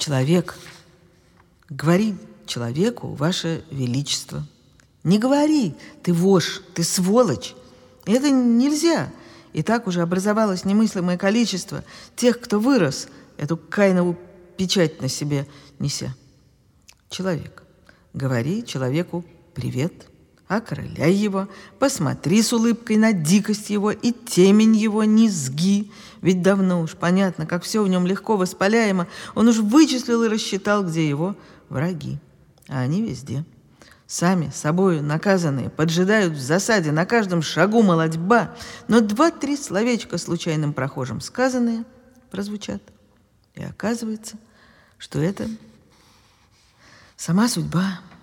Человек. Говори человеку «Ваше Величество». Не говори «ты вошь», «ты сволочь». Это нельзя. И так уже образовалось немыслимое количество тех, кто вырос, эту Каинову печать на себе неся. Человек. Говори человеку «привет», окрыляй его, посмотри с улыбкой на дикость его и темень его низги. Ведь давно уж понятно, как все в нем легко воспаляемо. Он уж вычислил и рассчитал, где его враги. А они везде. Сами собою наказанные поджидают в засаде на каждом шагу молодьба, но 2-3 словечка случайным прохожим сказанные прозвучат. И оказывается, что это сама судьба.